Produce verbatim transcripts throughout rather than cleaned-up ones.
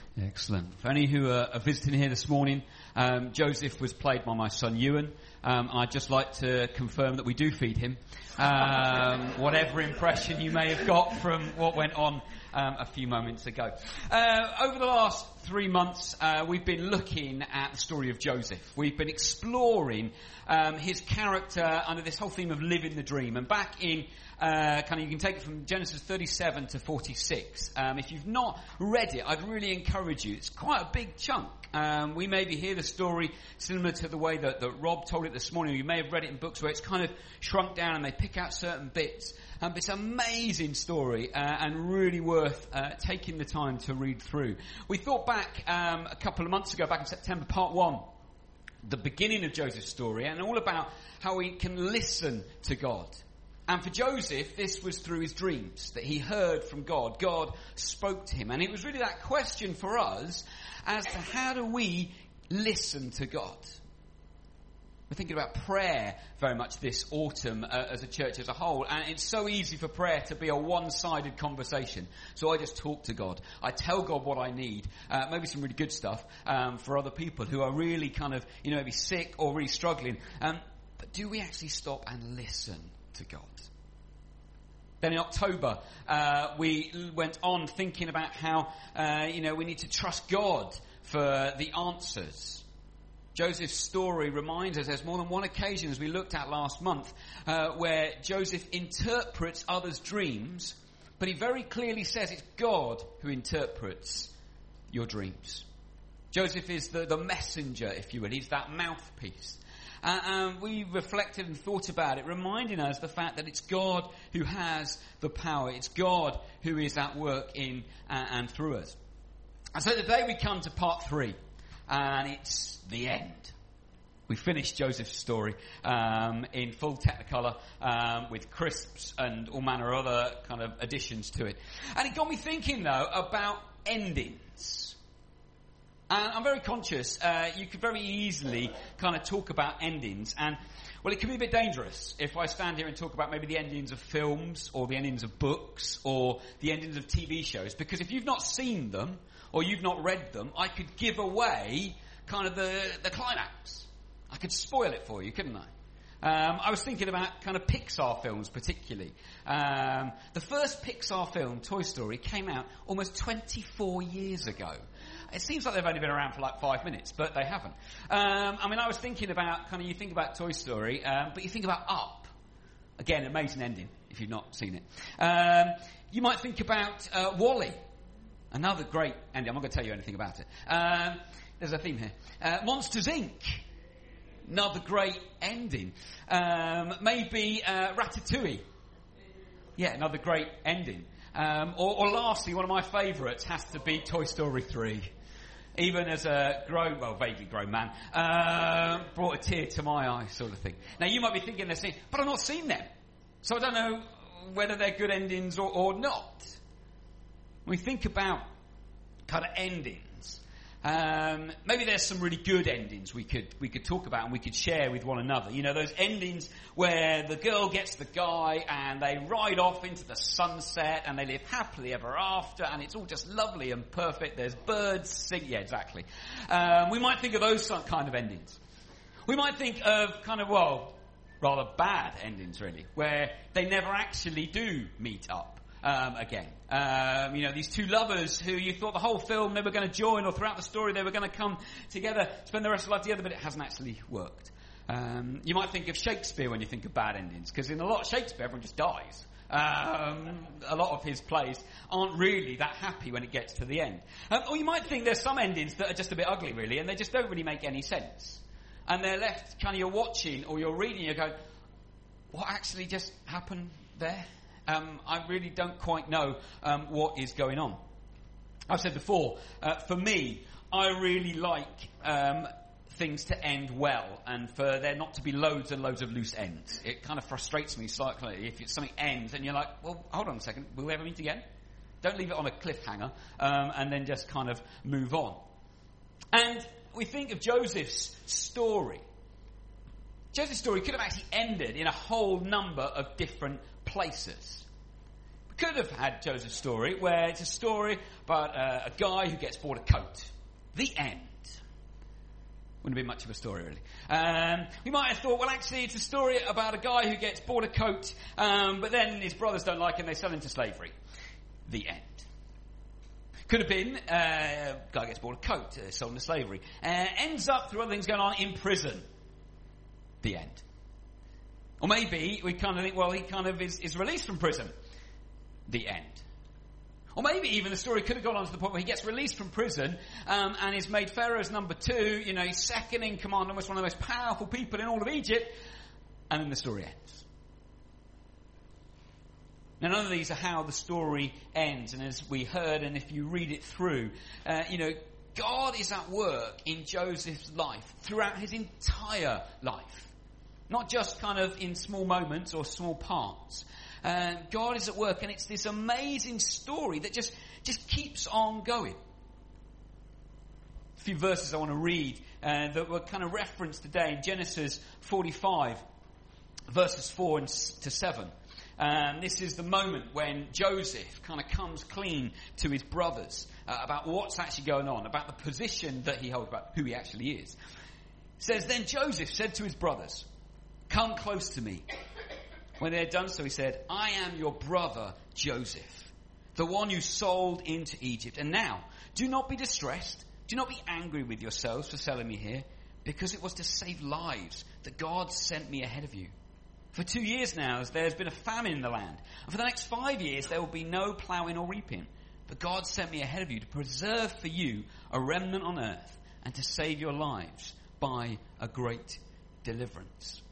Excellent. For any who are, are visiting here this morning, um, Joseph was played by my son Ewan. Um, I'd just like to confirm that we do feed him. Um, whatever impression you may have got from what went on um, a few moments ago. Uh, over the last three months, uh, we've been looking at the story of Joseph. We've been exploring um, his character under this whole theme of living the dream. And back in Uh, kind of, you can take it from Genesis thirty-seven to forty-six. Um, if you've not read it, I'd really encourage you. It's quite a big chunk. Um, we maybe hear the story similar to the way that, that Rob told it this morning. You may have read it in books where it's kind of shrunk down and they pick out certain bits. Um, but it's an amazing story uh, and really worth uh, taking the time to read through. We thought back um, a couple of months ago, back in September, part one, the beginning of Joseph's story, and all about how we can listen to God. And for Joseph, this was through his dreams that he heard from God. God spoke to him. And it was really that question for us as to how do we listen to God? We're thinking about prayer very much this autumn uh, as a church as a whole. And it's so easy for prayer to be a one-sided conversation. So I just talk to God. I tell God what I need. Uh, maybe some really good stuff um, for other people who are really kind of, you know, maybe sick or really struggling. Um, but do we actually stop and listen to God? Then in October, uh, we went on thinking about how, uh, you know, we need to trust God for the answers. Joseph's story reminds us there's more than one occasion, as we looked at last month, uh, where Joseph interprets others' dreams, but he very clearly says it's God who interprets your dreams. Joseph is the, the messenger, if you will. He's that mouthpiece. Uh, and we reflected and thought about it, reminding us the fact that it's God who has the power. It's God who is at work in uh, and through us. And so today we come to part three, and it's the end. We finished Joseph's story um, in full Technicolor um, with crisps and all manner of other kind of additions to it. And it got me thinking, though, about endings. And I'm very conscious, uh, you could very easily kind of talk about endings. And, well, it can be a bit dangerous if I stand here and talk about maybe the endings of films or the endings of books or the endings of T V shows. Because if you've not seen them or you've not read them, I could give away kind of the, the climax. I could spoil it for you, couldn't I? Um, I was thinking about kind of Pixar films particularly. Um, the first Pixar film, Toy Story, came out almost twenty-four years ago. It seems like they've only been around for like five minutes, but they haven't. Um, I mean, I was thinking about, kind of, you think about Toy Story, um, but you think about Up. Again, amazing ending, if you've not seen it. Um, you might think about uh, Wall-E. Another great ending. I'm not going to tell you anything about it. Um, there's a theme here. Uh, Monsters, Incorporated. Another great ending. Um, maybe uh, Ratatouille. Yeah, another great ending. Um, or, or lastly, one of my favourites has to be Toy Story three. Even as a grown, well, vaguely grown man, uh, brought a tear to my eye, sort of thing. Now, you might be thinking they're saying, but I've not seen them. So I don't know whether they're good endings or, or not. When we think about kind of endings, um, maybe there's some really good endings we could we could talk about and we could share with one another. You know, those endings where the girl gets the guy and they ride off into the sunset and they live happily ever after and it's all just lovely and perfect. There's birds singing. Yeah, exactly. Um, we might think of those kind of endings. We might think of kind of, well, rather bad endings, really, where they never actually do meet up. Um, again, um, you know, these two lovers who you thought the whole film they were going to join, or throughout the story they were going to come together, spend the rest of their life together, but it hasn't actually worked. Um, you might think of Shakespeare when you think of bad endings, because in a lot of Shakespeare everyone just dies. Um, a lot of his plays aren't really that happy when it gets to the end. Um, or you might think there's some endings that are just a bit ugly, really, and they just don't really make any sense. And they're left, kind of, you're watching or you're reading, you go, what actually just happened there? Um, I really don't quite know um, what is going on. I've said before, uh, for me, I really like um, things to end well and for there not to be loads and loads of loose ends. It kind of frustrates me slightly if it's something ends and you're like, well, hold on a second, will we ever meet again? Don't leave it on a cliffhanger um, and then just kind of move on. And we think of Joseph's story. Joseph's story could have actually ended in a whole number of different places. could have had Joseph's story, where it's a story about uh, a guy who gets bought a coat. The end. Wouldn't have been much of a story, really. Um, we might have thought, well, actually, it's a story about a guy who gets bought a coat, um, but then his brothers don't like him, they sell him to slavery. The end. Could have been, uh, a guy gets bought a coat, uh, sold into slavery. Uh, ends up, through other things going on, in prison. The end. Or maybe we kind of think, well, he kind of is, is released from prison. The end. Or maybe even the story could have gone on to the point where he gets released from prison um, and is made Pharaoh's number two, you know, he's second in command, almost one of the most powerful people in all of Egypt, and then the story ends. Now, none of these are how the story ends, and as we heard, and if you read it through, uh, you know, God is at work in Joseph's life throughout his entire life. Not just kind of in small moments or small parts. Uh, God is at work, and it's this amazing story that just, just keeps on going. A few verses I want to read uh, that were kind of referenced today in Genesis forty-five, verses four and to seven. Um, this is the moment when Joseph kind of comes clean to his brothers uh, about what's actually going on, about the position that he holds, about who he actually is. It says, then Joseph said to his brothers, come close to me. When they had done so, he said, I am your brother Joseph, the one you sold into Egypt. And now, do not be distressed. Do not be angry with yourselves for selling me here, because it was to save lives that God sent me ahead of you. For two years now, there has been a famine in the land. And for the next five years, there will be no ploughing or reaping. But God sent me ahead of you to preserve for you a remnant on earth and to save your lives by a great deliverance.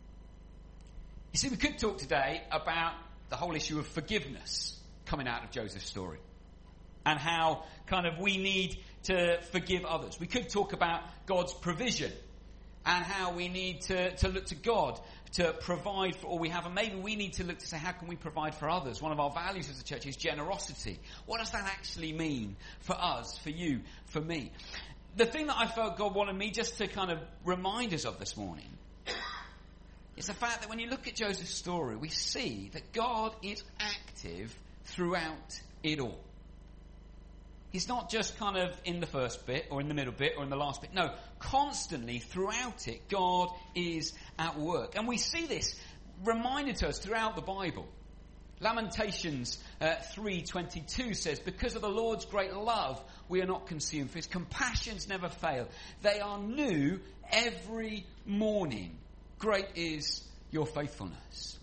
You see, we could talk today about the whole issue of forgiveness coming out of Joseph's story and how kind of we need to forgive others. We could talk about God's provision and how we need to, to look to God to provide for all we have. And maybe we need to look to say, how can we provide for others? One of our values as a church is generosity. What does that actually mean for us, for you, for me? The thing that I felt God wanted me just to kind of remind us of this morning is the fact that when you look at Joseph's story, we see that God is active throughout it all. He's not just kind of in the first bit or in the middle bit or in the last bit. No, constantly throughout it, God is at work. And we see this reminded to us throughout the Bible. Lamentations uh, three twenty-two says, because of the Lord's great love, we are not consumed, for his compassions never fail. They are new every morning. Great is your faithfulness.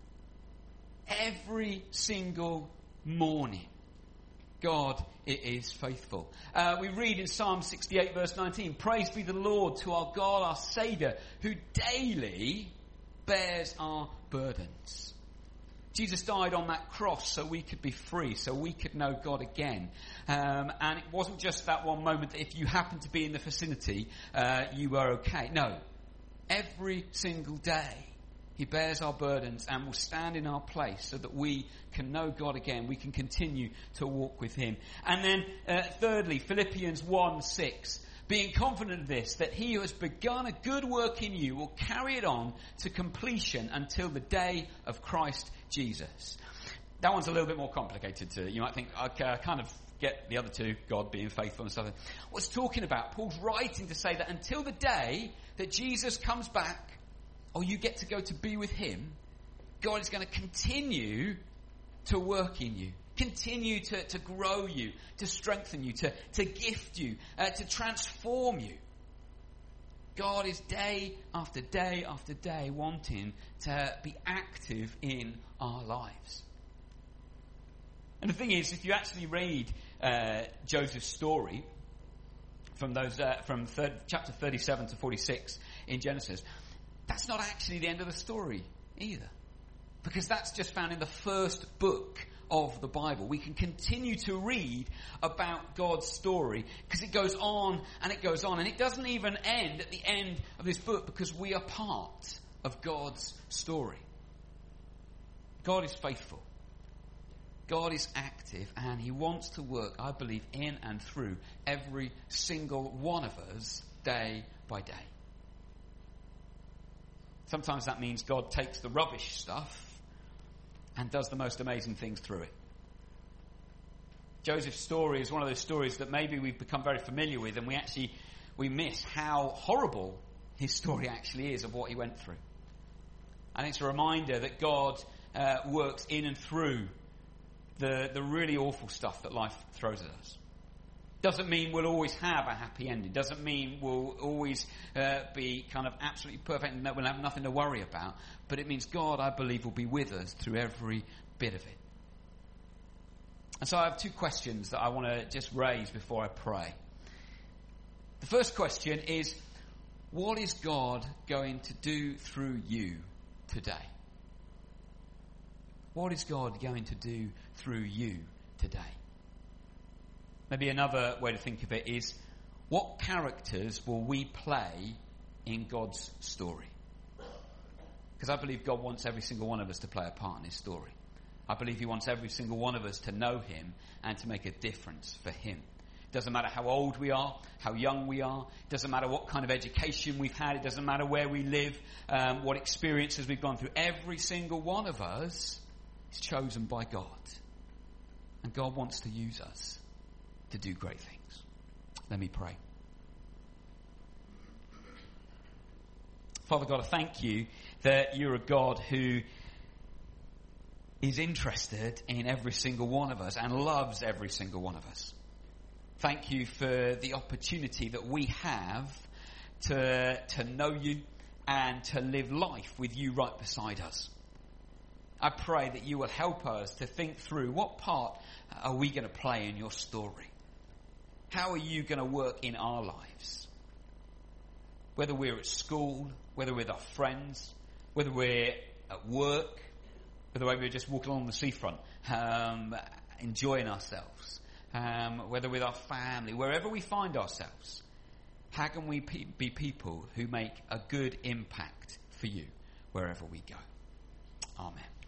Every single morning, God it is faithful. Uh, we read in Psalm sixty-eight verse nineteen, praise be the Lord to our God, our Saviour, who daily bears our burdens. Jesus died on that cross so we could be free, so we could know God again. Um, and it wasn't just that one moment that if you happened to be in the vicinity, uh, you were okay. No. Every single day, he bears our burdens and will stand in our place so that we can know God again. We can continue to walk with him. And then, uh, thirdly, Philippians one six. Being confident of this, that he who has begun a good work in you will carry it on to completion until the day of Christ Jesus. That one's a little bit more complicated too. You might think, okay, I kind of get the other two, God being faithful and stuff. What's talking about? Paul's writing to say that until the day that Jesus comes back, or you get to go to be with him, God is going to continue to work in you, continue to, to grow you, to strengthen you, to, to gift you, uh, to transform you. God is day after day after day wanting to be active in our lives. And the thing is, if you actually read uh, Joseph's story from those uh, from third, chapter thirty-seven to forty-six in Genesis, that's not actually the end of the story either, because that's just found in the first book of the Bible. We can continue to read about God's story because it goes on and it goes on, and it doesn't even end at the end of this book because we are part of God's story. God is faithful. God is active, and he wants to work, I believe, in and through every single one of us day by day. Sometimes that means God takes the rubbish stuff and does the most amazing things through it. Joseph's story is one of those stories that maybe we've become very familiar with, and we actually we miss how horrible his story actually is of what he went through. And it's a reminder that God uh, works in and through the the really awful stuff that life throws at us. Doesn't mean we'll always have a happy ending. Doesn't mean we'll always uh, be kind of absolutely perfect and that we'll have nothing to worry about. But it means God, I believe, will be with us through every bit of it. And so I have two questions that I want to just raise before I pray. The first question is, what is God going to do through you today? What is God going to do through you today? Maybe another way to think of it is, what characters will we play in God's story? Because I believe God wants every single one of us to play a part in his story. I believe he wants every single one of us to know him and to make a difference for him. It doesn't matter how old we are, how young we are. It doesn't matter what kind of education we've had. It doesn't matter where we live, um, what experiences we've gone through. Every single one of us is chosen by God. And God wants to use us to do great things. Let me pray. Father God, I thank you that you're a God who is interested in every single one of us and loves every single one of us. Thank you for the opportunity that we have to, to know you and to live life with you right beside us. I pray that you will help us to think through, what part are we going to play in your story? How are you going to work in our lives? Whether we're at school, whether we're with our friends, whether we're at work, whether we're just walking along the seafront, um, enjoying ourselves, um, whether with our family, wherever we find ourselves, how can we pe- be people who make a good impact for you wherever we go? Amen.